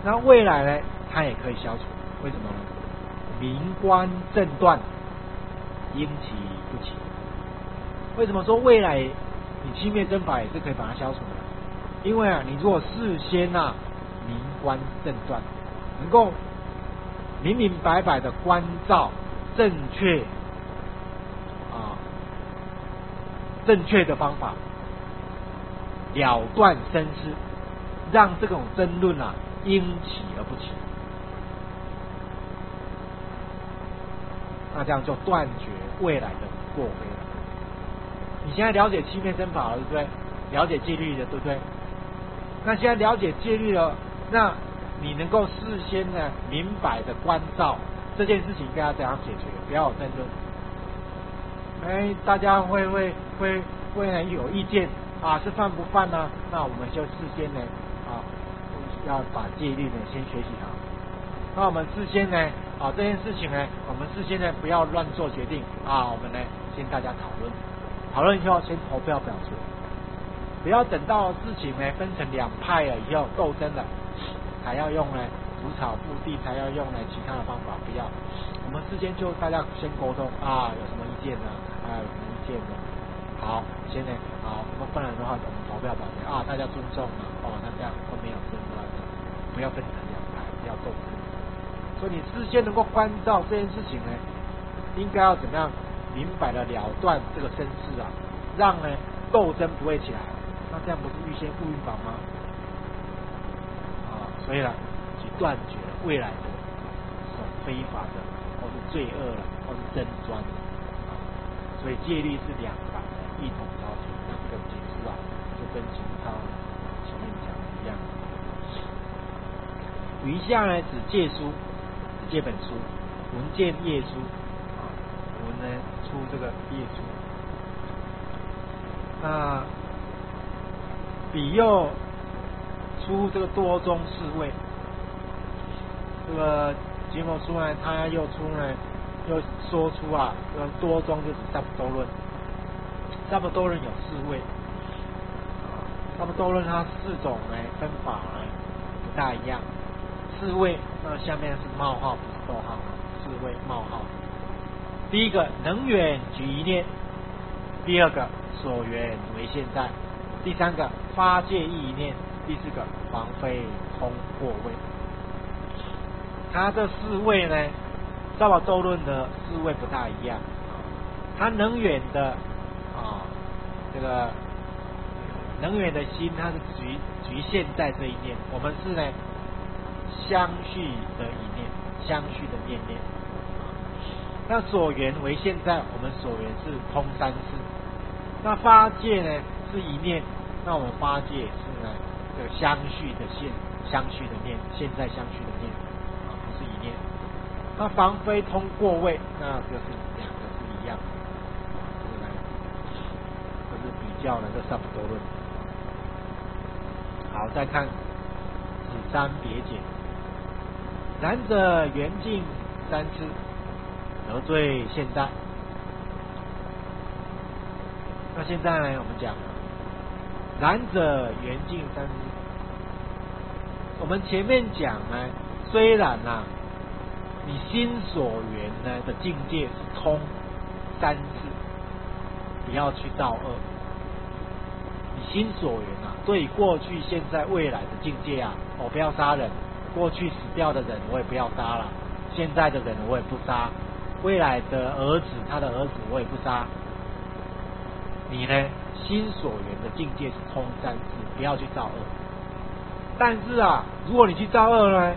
那未来呢，它也可以消除。为什么呢？灵官正断，应其不起。为什么说未来你气灭真法也是可以把它消除的？因为啊，你如果事先啊灵官正断，能够明明白白的关照正确的方法，了断生思，让这种争论啊应起而不起，那这样就断绝未来的过非了。你现在了解气灭真法了，对不对？了解戒律了，对不对？那现在了解戒律了，那你能够事先呢明白的关照这件事情应该要怎样解决，不要有争论。大家会有意见啊，是犯不犯呢？那我们就事先呢要把戒律呢先学习好。那我们事先呢这件事情呢，我们事先呢不要乱做决定啊，我们呢先大家讨论以后先投票表决，不要等到事情呢分成两派了以后斗争了，才要用呢除草布地，才要用呢其他的方法，不要。我们事先就大家先沟通啊，有什么意见呢？有什么意见呢？好，先呢不然的话我们投票表决啊，大家尊重嘛，那这样都没有争论，不要分成两派，不要斗争。所以你事先能够关照这件事情呢，应该要怎么样明白的了断这个生事啊，让呢斗争不会起来，那这样不是预先复运法吗？所以呢，去断绝了未来的这种非法的或是罪恶了，或是争端所以戒律是两法一同操行，那这个解释啊，就跟秦操前面讲的一样。余下呢，指戒书，指戒本书，文见业书我们呢出这个业书。那比又出这个多宗释位，这个结摩书呢，他又说出多宗就指萨婆多论，萨婆多论有4位，萨婆多论它4种呢分法呢不大一样，4位，那下面是冒号不是逗号，4位冒号。第一个能远举一念，第二个所缘为现在，第三个发戒意一念，第4个防非通过位。它这4位呢，萨婆多论的4位不大一样，它能远的这个能远的心，它是局限在这一念，我们是呢相续的一念，相续的念。那所缘为现在，我们所缘是通3世。那发戒呢是一念，那我们发戒也是呢这个相续的念，现在相续的念不是一念。那防非通过位，那这是两个是一样，这是比较了这萨婆多论。好，再看子三别解，然者缘尽3次，得罪现在。那现在呢，我们讲然者缘尽3次。我们前面讲呢，虽然你心所缘呢的境界是通3次，不要去造恶。你心所缘对过去、现在、未来的境界我不要杀人，过去死掉的人我也不要杀了，现在的人我也不杀，未来的儿子他的儿子我也不杀。你呢，心所缘的境界是通3次，不要去造恶。但是如果你去造恶呢，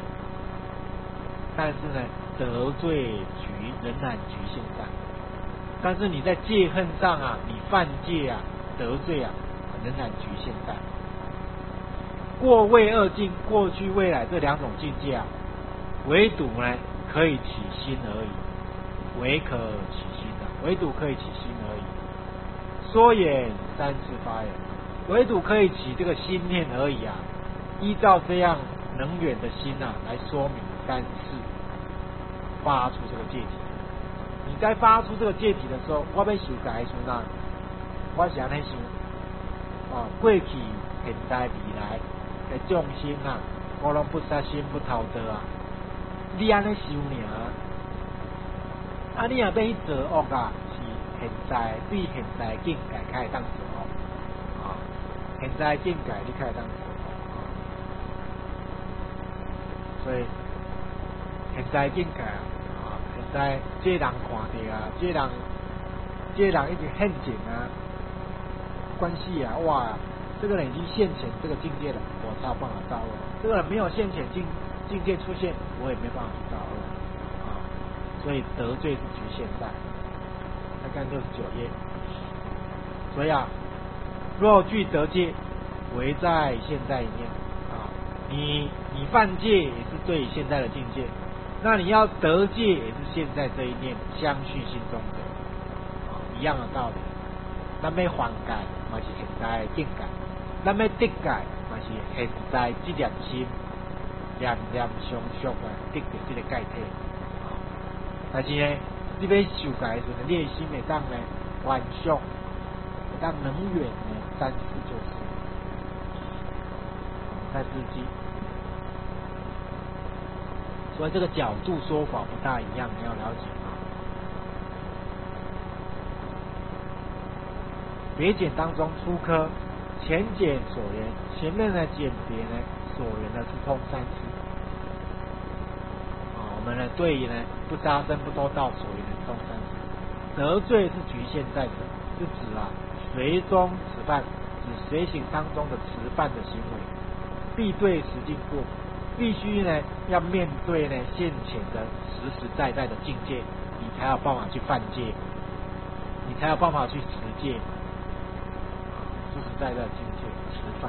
得罪局仍然局限在，但是你在戒恨上你犯戒得罪仍然局限在。过位2境，过去未来这2种境界唯独呢可以起心而已，唯可起心唯独可以起心而已。说也3次发言，唯独可以起这个心念而已依照这样能远的心来说明3次发出这个戒体。你在发出这个戒体的时候，我要修改的时候我是这样想过去、现在、未来的众生古拢不杀心不逃得啊！你安尼想尔，你若要去做恶啊，是现在对现在境界才会当做恶啊！现在境界你才会当做恶，所以现在境界啊，现在这人看到啊，这人一直陷阱啊，关系啊，哇！这个人已经现前这个境界了，我才有办法造恶。这个人没有现前境界出现，我也没办法去造恶啊。所以得罪是局限在，来看69页。所以啊，若具得戒，唯在现在一念啊。你犯戒也是对现在的境界，那你要得戒也是现在这一念相续心中的啊，一样的道理。咱要还戒，嘛是现在的境界。咱要得戒，嘛是现在这念心，念念相续啊，得到这个戒体。但是呢，你要受戒的时候，你的心会当呢完续，会当能远呢3、4就是3、4机。所以这个角度说法不大一样，你要了解啊。别简当中出科。前简所言，前面的简别呢，所言的是通三世。我们呢对于呢不杀生不偷盗所言的通三世。得罪是局限在者，是指随中持犯，指随行当中的持犯的行为，必对实境过，必须呢要面对呢现前的实实在在的境界，你才有办法去犯戒，你才有办法去持戒。实实在在的境界吃饭，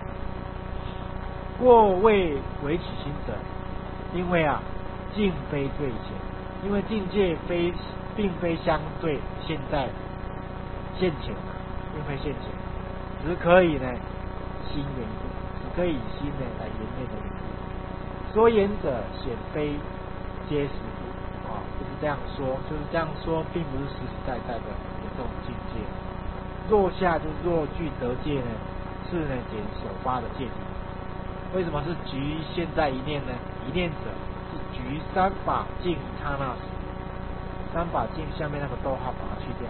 过未为起心者，因为境非对前，因为境界并非相对现在现前并非现前，只可以呢心缘故，只可以以心呢来缘内的缘故。说言者显非皆实故就是这样说，并不是实实在在的有这种境界。若下就是若具得戒呢，是呢减所发的戒体。为什么是局现在一念呢？一念者是局三法境刹那时，三法境下面那个逗号把它去掉。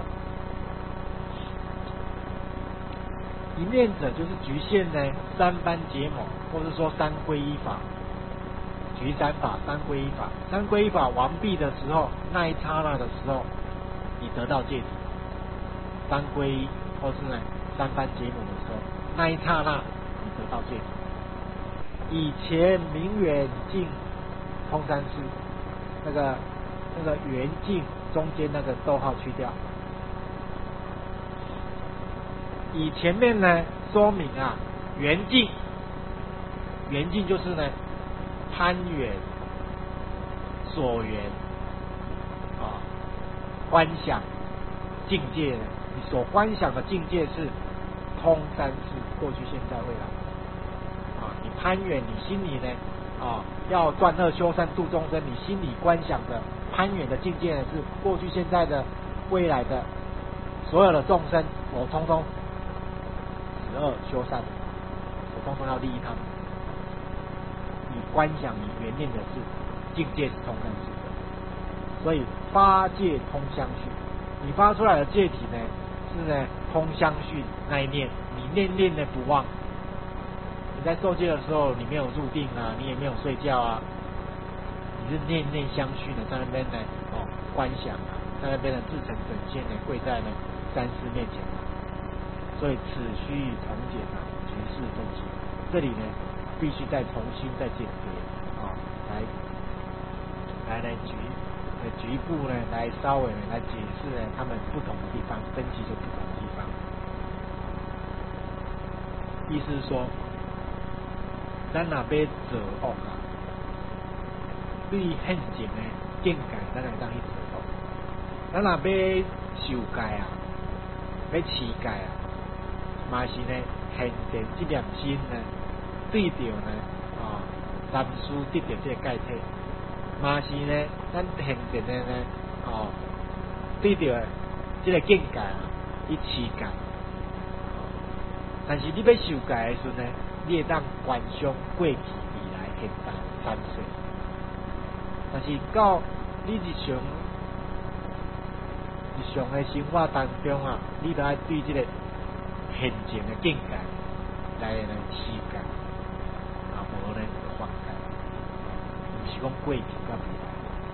一念者就是局限呢三般结盟，或者说三皈依法，局三法、三皈依法。三皈依法完毕的时候，那一刹那的时候，你得到戒体。三皈依或是呢三般结盟的时候，那一刹那你得到戒体。以前明远境通三世，那个圆境中间那个逗号去掉。以前面呢说明圆境就是呢攀缘所缘观想境界呢，你所观想的境界是通三世，过去、现在、未来。你攀缘，你心里呢要断恶修善度众生，你心里观想的攀缘的境界呢是过去、现在的、未来的所有的众生，我通通止恶修善，我通通要利益他们。你观想你缘念的是境界是通三世的，所以发戒通相续，你发出来的戒体呢是呢通相续那一念，你念念的不忘。你在受戒的时候，你没有入定你也没有睡觉你是念念相续的，在那边呢观想在那边的自成本现呢跪在呢三师面前所以此须重简局势分析。这里呢必须再重新再简别来局部呢来稍微呢来解释呢他们不同的地方，分析就不同的地方。意思是说，咱若要做恶对现前的境界，咱会当去做恶。咱若要受戒要持戒嘛是呢现前这念心呢对着呢三师得到这个戒体，嘛是呢咱现前的呢对着这个境界去持戒。但是你要受戒的时候呢，你会当观想过去未来现代3岁，但是到你日常的生活当中啊，你都要对这个现前的境界来世界啊，无呢放假，不是讲过去甲未来，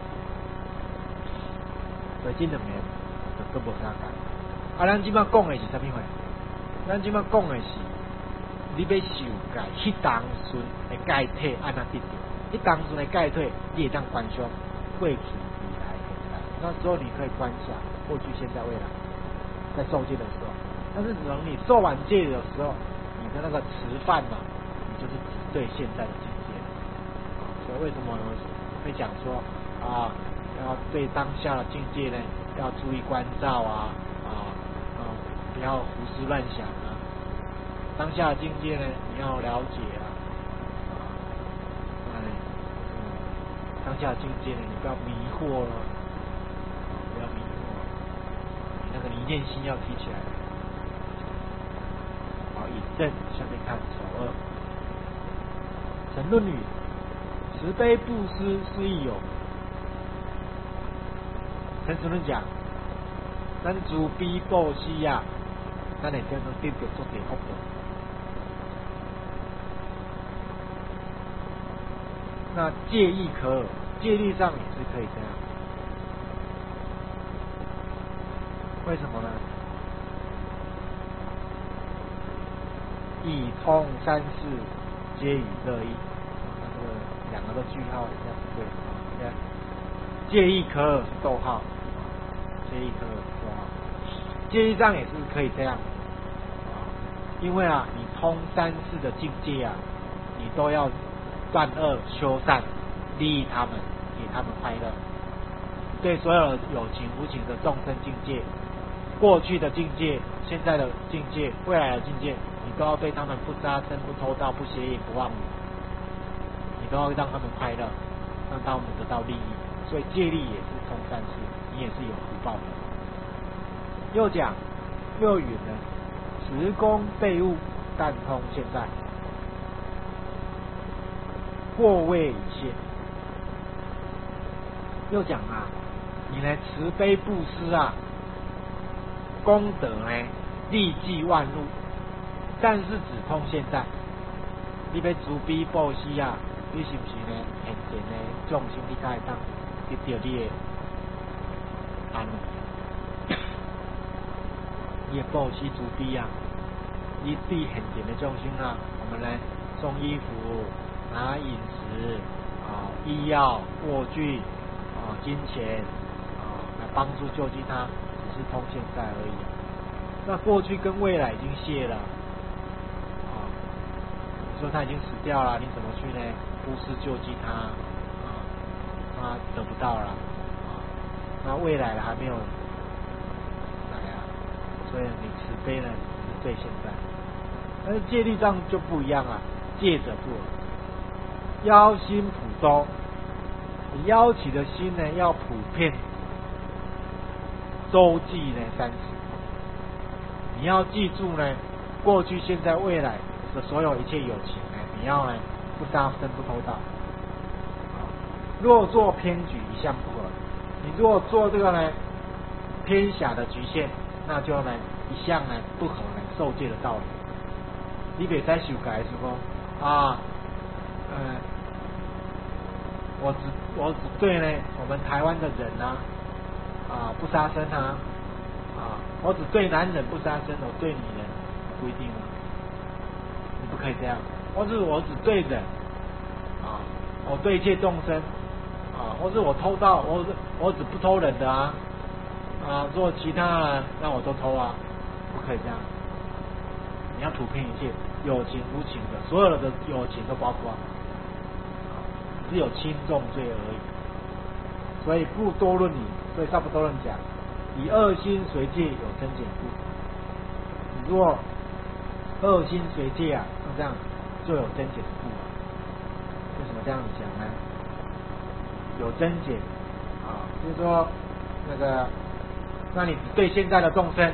所以这两个就都无相干。啊，咱即摆讲的是啥物货？咱即摆讲的是你要受戒，迄当阵的戒体安怎得到？迄当阵的戒体，你会当观想过去、未来、现在。那时候你可以观想过去、现在、未来，在受戒的时候。但是等你受完戒的时候，你的那个持犯嘛，你就是只对现在的境界。所以为什么会讲说啊，要对当下的境界呢，要注意关照啊，不要胡思乱想啊。当下的境界呢，你要了解啊，当下的境界呢，你不要迷惑了，不要迷惑，你那个一念心要提起来。好，引证下面看首2，沉论语：慈悲布施是亦有。陈主任讲，咱慈悲布施啊，咱会叫做得到足大福报。那戒亦可耳，戒律上也是可以这样。为什么呢？以通3世，皆与乐意。那个两个的句号应该不对啊。戒亦可耳是逗号，戒亦可耳是逗号。戒律上也是可以这样因为啊，你通3世的境界啊，你都要断恶修善，利益他们，给他们快乐。对所有有情无情的众生境界，过去的境界、现在的境界、未来的境界，你都要对他们不杀生、不偷盗、不邪淫、不妄语，你都要让他们快乐，让他们得到利益。所以戒律也是通3世，你也是有福报的。又云呢，持功被误，但通现在。过位已现，又讲啊，你呢慈悲布施啊，功德呢利济万物，但是只通现在。你要慈悲布施啊，你是不是呢？现前呢众生你才会当得到你的安慰，你的布施慈悲啊，你对现前的众生啊，我们呢送衣服。拿饮食医药、卧具金钱来帮助救济他，只是通现在而已。那过去跟未来已经谢了你说他已经死掉了，你怎么去呢？布施救济他他得不到了那未来了还没有来所以你慈悲呢只是对现在。但是戒律上就不一样啊，戒者不耳。邀心普周，你邀起的心呢，要普遍周济呢3世。你要记住呢，过去、现在、未来的所有一切有情呢，你要呢不杀生、不偷盗。若做偏举，一向不耳。你如果做这个呢偏狭的局限，那就呢一向呢不合呢受戒的道理。你别再修改是说我只对呢我们台湾的人不杀生我只对男人不杀生，我对女人不一定你不可以这样。或是我只对人我对一切众生或是我偷盗，我只不偷人的如果其他人那我都偷不可以这样。你要普遍一切有情无情的，所有的有情都包括只有轻重罪而已。所以不多论理，所以上不多论讲，以恶心随戒有增减故。你如果恶心随戒那这样就有增减的故为什么这样讲呢？有增减就是说那你只对现在的众生，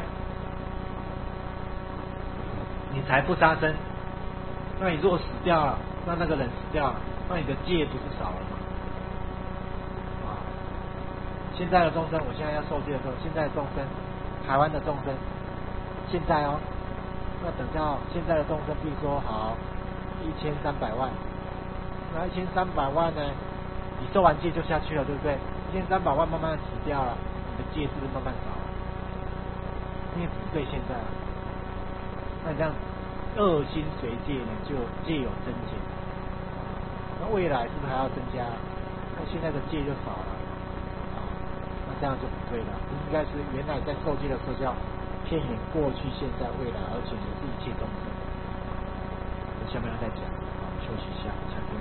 你才不杀生。那你如果死掉了，那个人死掉了， 那你的戒不是少了吗？啊，现在的众生，我现在要受戒的时候，现在的众生，台湾的众生，现在哦，那等到现在的众生，比如说好1300万，那1300万呢，你受完戒就下去了，对不对？1300万慢慢死掉了，你的戒是不是慢慢少了？因为只对现在了，那这样恶心随戒呢，就戒有增减。那未来是不是还要增加？那现在的戒就少了，那这样就不对了。应该是原来在受戒的时候叫片眼过去、现在、未来，而且也是一切众生。下面再讲，休息一下，下面。